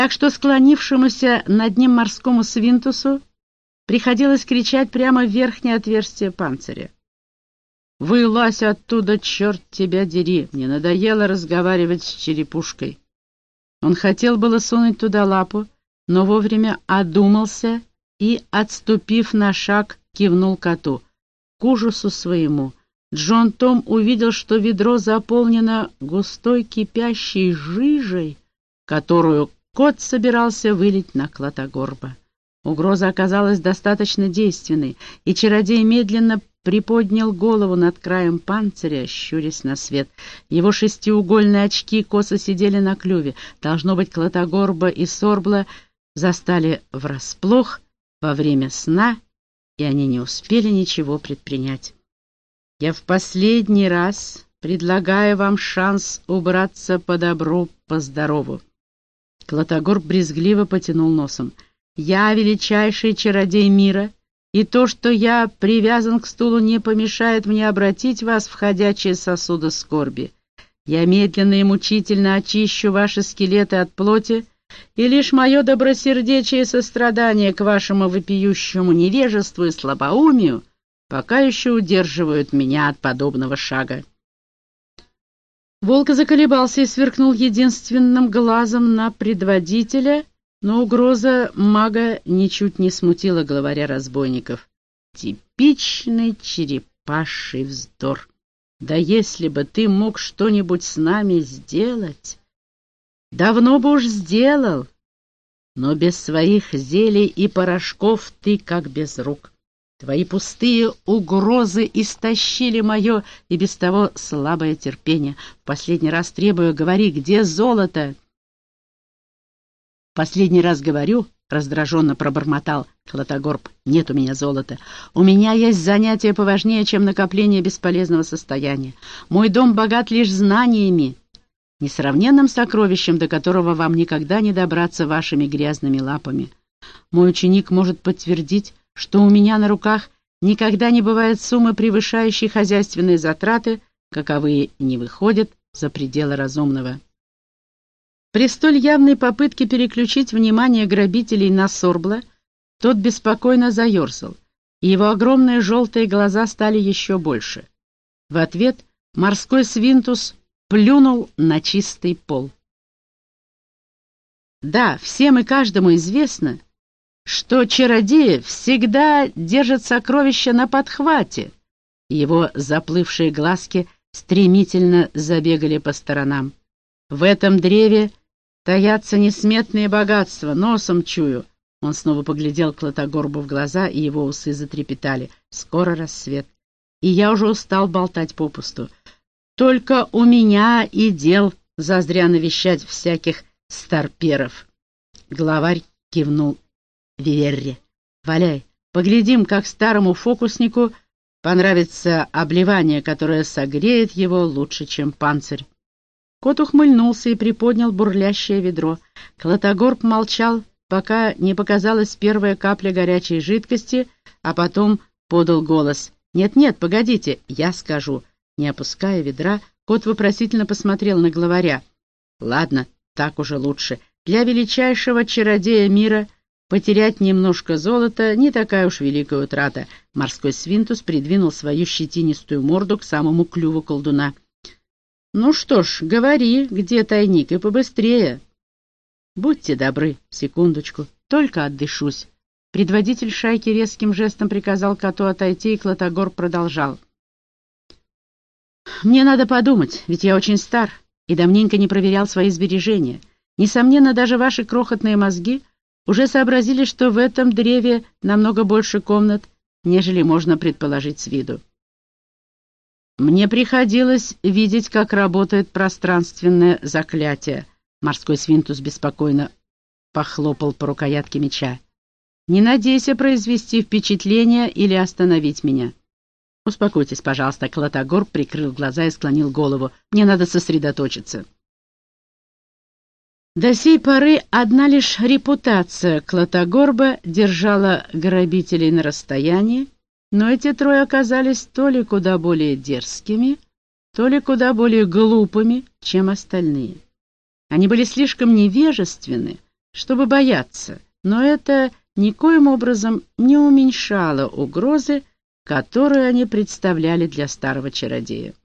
так что склонившемуся над ним морскому свинтусу приходилось кричать прямо в верхнее отверстие панциря. «Вылазь оттуда, черт тебя дери! Мне надоело разговаривать с черепушкой!» Он хотел было сунуть туда лапу, но вовремя одумался и, отступив на шаг, кивнул коту. К ужасу своему Джон Том увидел, что ведро заполнено густой кипящей жижей, которую кот собирался вылить на Клотогорба. Угроза оказалась достаточно действенной, и чародей медленно приподнял голову над краем панциря, щурясь на свет. Его шестиугольные очки косо сидели на клюве. Должно быть, Клотогорба и Сорбла застали врасплох во время сна, и они не успели ничего предпринять. «Я в последний раз предлагаю вам шанс убраться по добру, по здорову». Клотогорб брезгливо потянул носом. «Я величайший чародей мира, и то, что я привязан к стулу, не помешает мне обратить вас в ходячие сосуды скорби. Я медленно и мучительно очищу ваши скелеты от плоти, и лишь мое добросердечие и сострадание к вашему вопиющему невежеству и слабоумию пока еще удерживают меня от подобного шага». Волк заколебался и сверкнул единственным глазом на предводителя, но угроза мага ничуть не смутила главаря разбойников. Типичный черепаший вздор. «Да если бы ты мог что-нибудь с нами сделать, давно бы уж сделал, но без своих зелий и порошков ты как без рук. Твои пустые угрозы истощили мое и без того слабое терпение. В последний раз требую, говори, где золото?» «В последний раз говорю», — раздраженно пробормотал Клотогорб, — «нет у меня золота. У меня есть занятие поважнее, чем накопление бесполезного состояния. Мой дом богат лишь знаниями, несравненным сокровищем, до которого вам никогда не добраться вашими грязными лапами. Мой ученик может подтвердить, что у меня на руках никогда не бывает суммы, превышающей хозяйственные затраты, каковые не выходят за пределы разумного». При столь явной попытке переключить внимание грабителей на Сорбла тот беспокойно заерзал, и его огромные желтые глаза стали еще больше. В ответ морской свинтус плюнул на чистый пол. Да, всем и каждому известно, что чародеи всегда держат сокровища на подхвате, и его заплывшие глазки стремительно забегали по сторонам. В этом древе таятся несметные богатства, носом чую. Он снова поглядел Клотогорбу в глаза, и его усы затрепетали. Скоро рассвет, и я уже устал болтать попусту. Только у меня и дел зазря навещать всяких старперов. Главарь кивнул Виверре. «Валяй, поглядим, как старому фокуснику понравится обливание, которое согреет его лучше, чем панцирь». Кот ухмыльнулся и приподнял бурлящее ведро. Клотогорб молчал, пока не показалась первая капля горячей жидкости, а потом подал голос. «Нет-нет, погодите, я скажу». Не опуская ведра, кот вопросительно посмотрел на главаря. «Ладно, так уже лучше. Для величайшего чародея мира потерять немножко золота — не такая уж великая утрата». Морской свинтус придвинул свою щетинистую морду к самому клюву колдуна. «Ну что ж, говори, где тайник, и побыстрее». «Будьте добры, секундочку, только отдышусь». Предводитель шайки резким жестом приказал коту отойти, и Клотогорб продолжал. «Мне надо подумать, ведь я очень стар и давненько не проверял свои сбережения. Несомненно, даже ваши крохотные мозги уже сообразили, что в этом древе намного больше комнат, нежели можно предположить с виду. Мне приходилось видеть, как работает пространственное заклятие». Морской свинтус беспокойно похлопал по рукоятке меча. «Не надейся произвести впечатление или остановить меня». «Успокойтесь, пожалуйста», — Клотогорб прикрыл глаза и склонил голову. «Мне надо сосредоточиться». До сей поры одна лишь репутация Клотогорба держала грабителей на расстоянии, но эти трое оказались то ли куда более дерзкими, то ли куда более глупыми, чем остальные. Они были слишком невежественны, чтобы бояться, но это никоим образом не уменьшало угрозы, которую они представляли для старого чародея.